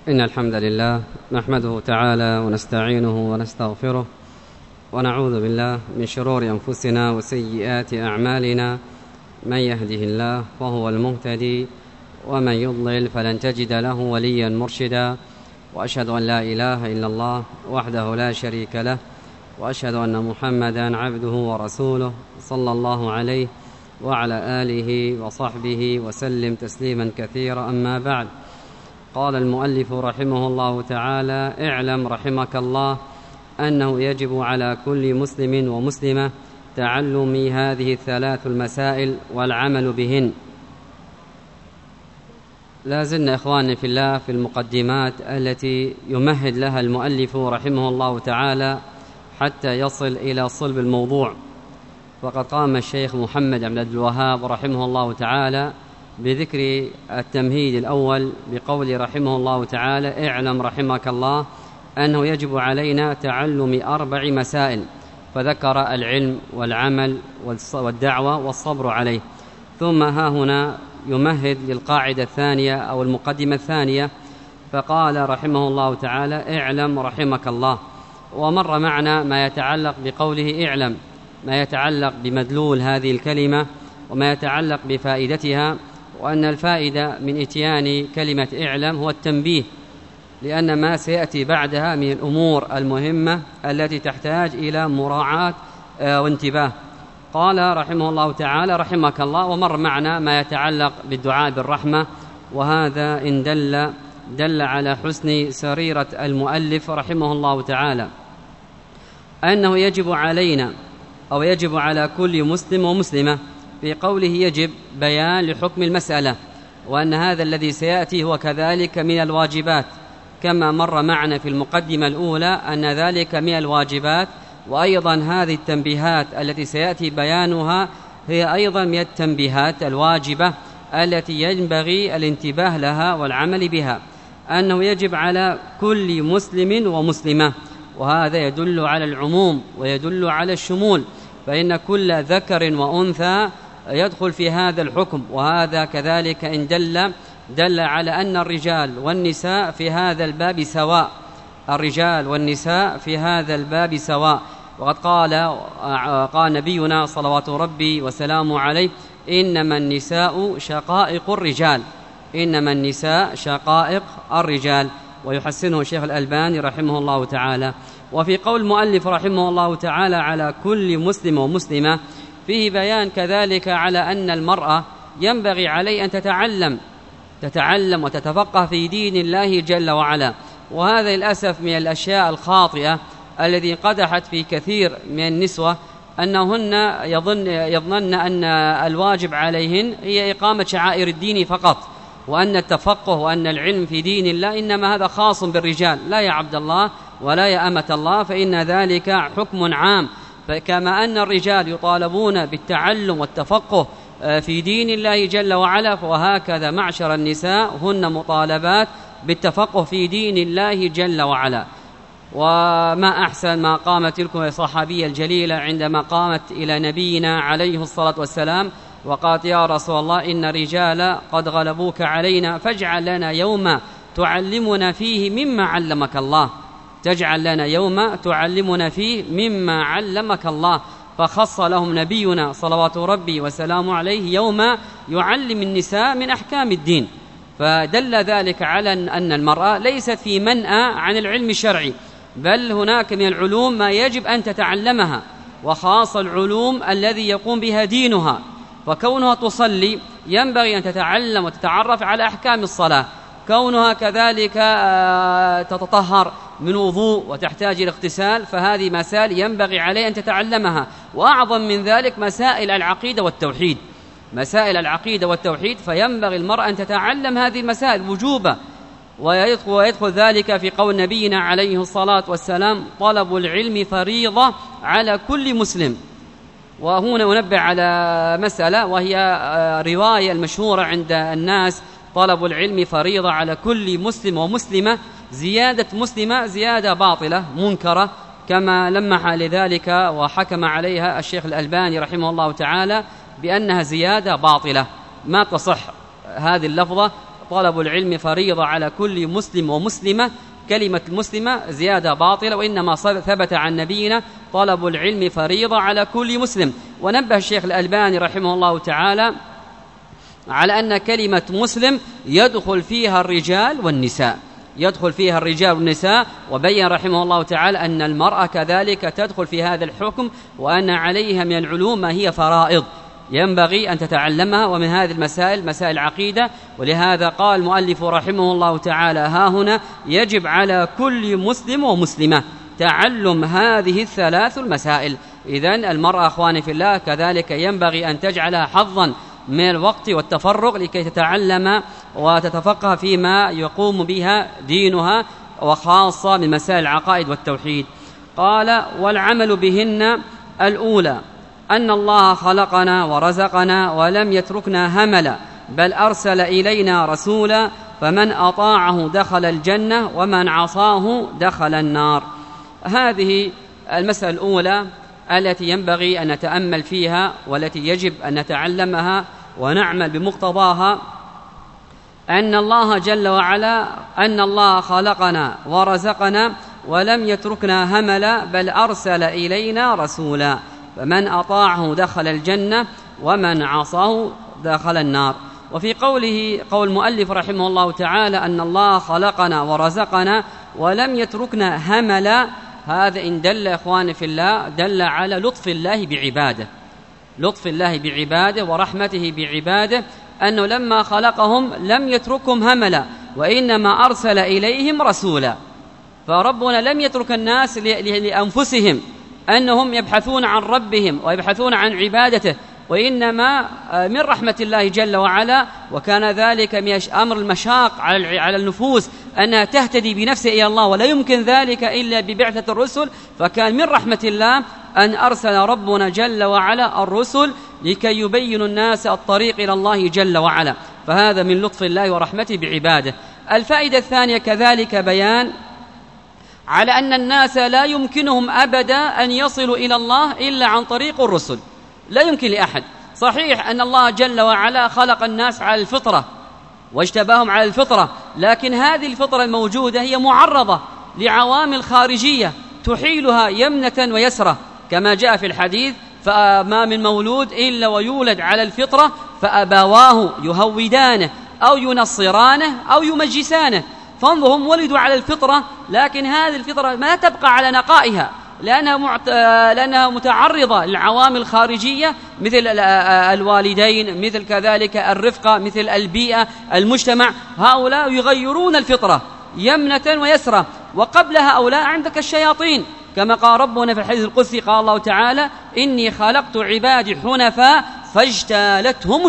إن الحمد لله نحمده تعالى ونستعينه ونستغفره ونعوذ بالله من شرور أنفسنا وسيئات أعمالنا. من يهده الله فهو المهتدي ومن يضلل فلن تجد له وليا مرشدا. وأشهد أن لا إله إلا الله وحده لا شريك له، وأشهد أن محمدا عبده ورسوله صلى الله عليه وعلى آله وصحبه وسلم تسليما كثيرا. أما بعد، قال المؤلف رحمه الله تعالى: اعلم رحمك الله أنه يجب على كل مسلم ومسلمة تعلم هذه الثلاث المسائل والعمل بهن. لا زلنا إخواني في الله في المقدمات التي يمهد لها المؤلف رحمه الله تعالى حتى يصل إلى صلب الموضوع. وقد قام الشيخ محمد بن عبد الوهاب رحمه الله تعالى بذكر التمهيد الأول بقول رحمه الله تعالى: اعلم رحمك الله أنه يجب علينا تعلم 4 مسائل، فذكر العلم والعمل والدعوة والصبر عليه. ثم ها هنا يمهد للقاعدة الثانية أو المقدمة الثانية، فقال رحمه الله تعالى: اعلم رحمك الله. ومر معنا ما يتعلق بقوله اعلم، ما يتعلق بمدلول هذه الكلمة وما يتعلق بفائدتها، وأن الفائدة من إتيان كلمة اعلم هو التنبيه، لأن ما سيأتي بعدها من الأمور المهمة التي تحتاج إلى مراعاة وانتباه. قال رحمه الله تعالى: رحمك الله. ومر معنا ما يتعلق بالدعاء بالرحمة، وهذا إن دل على حسن سريرة المؤلف رحمه الله تعالى، أنه يجب علينا أو يجب على كل مسلم ومسلمة. في قوله يجب بيان لحكم المسألة، وأن هذا الذي سيأتي هو كذلك من الواجبات، كما مر معنا في المقدمة الأولى أن ذلك من الواجبات. وأيضا هذه التنبيهات التي سيأتي بيانها هي أيضا من التنبيهات الواجبة التي ينبغي الانتباه لها والعمل بها، أنه يجب على كل مسلم ومسلمة، وهذا يدل على العموم ويدل على الشمول، فإن كل ذكر وأنثى يدخل في هذا الحكم. وهذا كذلك إن دل على أن الرجال والنساء في هذا الباب سواء، الرجال والنساء في هذا الباب سواء. وقد قال نبينا صلوات ربي وسلامه عليه: إنما النساء شقائق الرجال، إنما النساء شقائق الرجال. ويحسنه الشيخ الألباني رحمه الله تعالى. وفي قول المؤلف رحمه الله تعالى على كل مسلم ومسلمة فيه بيان كذلك على أن المرأة ينبغي عليه أن تتعلم وتتفقه في دين الله جل وعلا. وهذا للأسف من الأشياء الخاطئة الذي قدحت في كثير من النسوة، أنهن يظنن أن الواجب عليهن هي إقامة شعائر الدين فقط، وأن التفقه وأن العلم في دين الله إنما هذا خاص بالرجال. لا يا عبد الله ولا يا أمة الله، فإن ذلك حكم عام. فكما أن الرجال يطالبون بالتعلم والتفقه في دين الله جل وعلا، وهكذا معشر النساء هن مطالبات بالتفقه في دين الله جل وعلا. وما أحسن ما قامت تلكم الصحابية الجليلة عندما قامت إلى نبينا عليه الصلاة والسلام وقالت: يا رسول الله إن رجال قد غلبوك علينا، فاجعل لنا يوما تعلمنا فيه مما علمك الله، تجعل لنا يوما تعلمنا فيه مما علمك الله. فخص لهم نبينا صلوات ربي وسلامه عليه يوما يعلم النساء من أحكام الدين. فدل ذلك على أن المرأة ليست في منأى عن العلم الشرعي، بل هناك من العلوم ما يجب أن تتعلمها، وخاصة العلوم الذي يقوم بها دينها. فكونها تصلي ينبغي أن تتعلم وتتعرف على أحكام الصلاة، كونها كذلك تتطهر من وضوء وتحتاج إلى اغتسال، فهذه مسائل ينبغي عليه أن تتعلمها. وأعظم من ذلك مسائل العقيدة والتوحيد، مسائل العقيدة والتوحيد، فينبغي المرأة أن تتعلم هذه المسائل وجوبا. ويدخل ذلك في قول نبينا عليه الصلاة والسلام: طلب العلم فريضة على كل مسلم. وهنا ننبه على مسألة، وهي رواية المشهورة عند الناس: طلب العلم فريضة على كل مسلم ومسلمة. زيادة مسلمة زيادة باطلة منكرة، كما لمح لذلك وحكم عليها الشيخ الألباني رحمه الله تعالى بأنها زيادة باطلة ما تصح هذه اللفظة. طلب العلم فريضة على كل مسلم ومسلمة. كلمة المسلمة زيادة باطلة، وإنما ثبت عن نبينا طلب العلم فريضة على كل مسلم. ونبه الشيخ الألباني رحمه الله تعالى على أن كلمة مسلم يدخل فيها الرجال والنساء، يدخل فيها الرجال والنساء، وبين رحمه الله تعالى أن المرأة كذلك تدخل في هذا الحكم، وأن عليها من العلوم ما هي فرائض ينبغي أن تتعلمها، ومن هذه المسائل مسائل عقيدة. ولهذا قال المؤلف رحمه الله تعالى ها هنا يجب على كل مسلم ومسلمة تعلم هذه الثلاث المسائل. إذن المرأة أخواني في الله كذلك ينبغي أن تجعلها حظا من الوقت والتفرغ لكي تتعلم وتتفقه فيما يقوم بها دينها، وخاصة من مسائل العقائد والتوحيد. قال: والعمل بهن: الأولى أن الله خلقنا ورزقنا ولم يتركنا هملا، بل أرسل إلينا رسولا، فمن أطاعه دخل الجنة ومن عصاه دخل النار. هذه المسألة الأولى التي ينبغي أن نتأمل فيها، والتي يجب أن نتعلمها ونعمل بمقتضاها، أن الله جل وعلا أن الله خلقنا ورزقنا ولم يتركنا هملا، بل أرسل إلينا رسولا، فمن أطاعه دخل الجنة ومن عصاه دخل النار. وفي قوله قول المؤلف رحمه الله تعالى أن الله خلقنا ورزقنا ولم يتركنا هملا، هذا إن دل إخواني في الله دل على لطف الله بعباده، لطف الله بعباده ورحمته بعباده، أنه لما خلقهم لم يتركهم هملا، وإنما أرسل إليهم رسولا. فربنا لم يترك الناس لأنفسهم أنهم يبحثون عن ربهم ويبحثون عن عبادته، وإنما من رحمة الله جل وعلا، وكان ذلك من أمر المشاق على النفوس أنها تهتدي بنفسها إلى الله، ولا يمكن ذلك إلا ببعثة الرسل. فكان من رحمة الله أن أرسل ربنا جل وعلا الرسل لكي يبين الناس الطريق إلى الله جل وعلا، فهذا من لطف الله ورحمته بعباده. الفائدة الثانية كذلك بيان على أن الناس لا يمكنهم أبدا أن يصلوا إلى الله إلا عن طريق الرسل، لا يمكن لأحد. صحيح أن الله جل وعلا خلق الناس على الفطرة واجتباهم على الفطرة، لكن هذه الفطرة الموجودة هي معرضة لعوامل خارجية تحيلها يمنة ويسرة، كما جاء في الحديث: فما من مولود إلا ويولد على الفطرة فأبواه يهودانه أو ينصرانه أو يمجسانه. فانظرهم ولدوا على الفطرة، لكن هذه الفطرة ما تبقى على نقائها، لأنها متعرضة للعوامل الخارجية مثل الوالدين، مثل كذلك الرفقة، مثل البيئة، المجتمع. هؤلاء يغيرون الفطرة يمنة ويسرة. وقبل هؤلاء عندك الشياطين، كما قال ربنا في الحديث القدسي، قال الله تعالى: إني خلقت عبادي حنفاء فاجتالتهم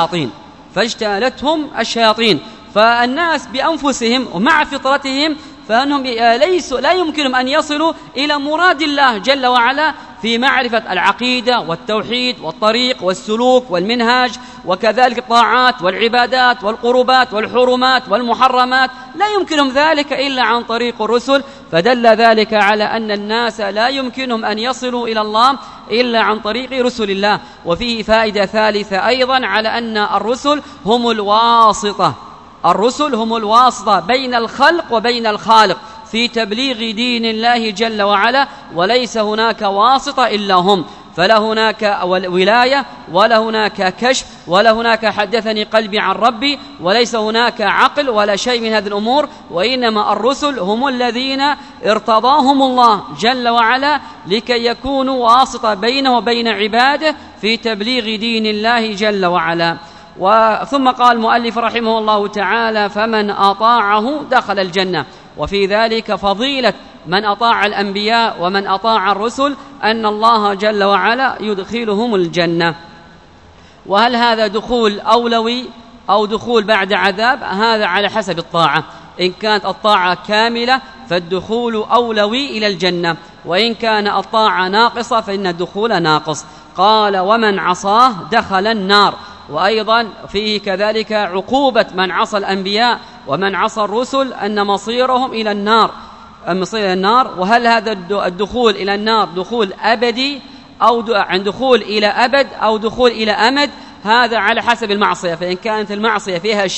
الشياطين. فالناس بأنفسهم ومع فطرتهم فأنهم لا يمكنهم أن يصلوا إلى مراد الله جل وعلا في معرفة العقيدة والتوحيد والطريق والسلوك والمنهاج، وكذلك الطاعات والعبادات والقربات والحرمات والمحرمات، لا يمكنهم ذلك إلا عن طريق الرسل. فدل ذلك على أن الناس لا يمكنهم أن يصلوا إلى الله إلا عن طريق رسل الله. وفيه فائدة ثالثة أيضا على أن الرسل هم الواسطة، الرسل هم الواسطة بين الخلق وبين الخالق في تبليغ دين الله جل وعلا، وليس هناك واسطة إلا هم. فلا هناك ولاية ولا هناك كشف ولا هناك حدثني قلبي عن ربي، وليس هناك عقل ولا شيء من هذه الأمور، وإنما الرسل هم الذين ارتضاهم الله جل وعلا لكي يكونوا واسطة بينه وبين عباده في تبليغ دين الله جل وعلا. ثم قال المؤلف رحمه الله تعالى: فمن أطاعه دخل الجنة. وفي ذلك فضيلة من أطاع الأنبياء ومن أطاع الرسل، أن الله جل وعلا يدخلهم الجنة. وهل هذا دخول أولوي أو دخول بعد عذاب؟ هذا على حسب الطاعة. إن كانت الطاعة كاملة فالدخول أولوي إلى الجنة، وإن كان الطاعة ناقصة فإن الدخول ناقص. قال: ومن عصاه دخل النار. وأيضا فيه كذلك عقوبة من عصى الأنبياء ومن عصى الرسل، أن مصيرهم إلى النار، وهل هذا الدخول إلى النار دخول أبدي أو عن دخول إلى أبد أو دخول إلى أمد؟ هذا على حسب المعصية. فإن كانت المعصية فيها الشرك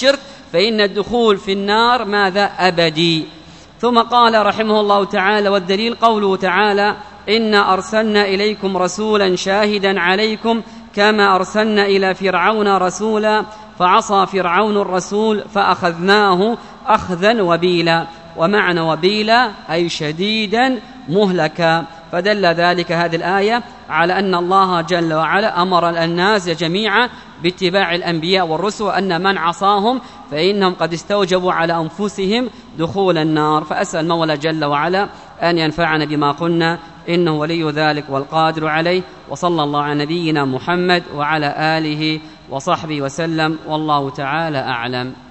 فإن الدخول في النار ماذا؟ أبدي. ثم قال رحمه الله تعالى: والدليل قوله تعالى: إنا أرسلنا إليكم رسولا شاهدا عليكم كما أرسلنا إلى فرعون رسولا فعصى فرعون الرسول فأخذناه أخذا وبيلا. ومعنى وبيلا أي شديدا مهلكا. فدل ذلك هذه الآية على أن الله جل وعلا أمر الناس جميعا باتباع الأنبياء والرسل، وأن من عصاهم فإنهم قد استوجبوا على أنفسهم دخول النار. فأسأل المولى جل وعلا أن ينفعنا بما قلنا، إنه ولي ذلك والقادر عليه. وصلى الله على نبينا محمد وعلى آله وصحبه وسلم، والله تعالى أعلم.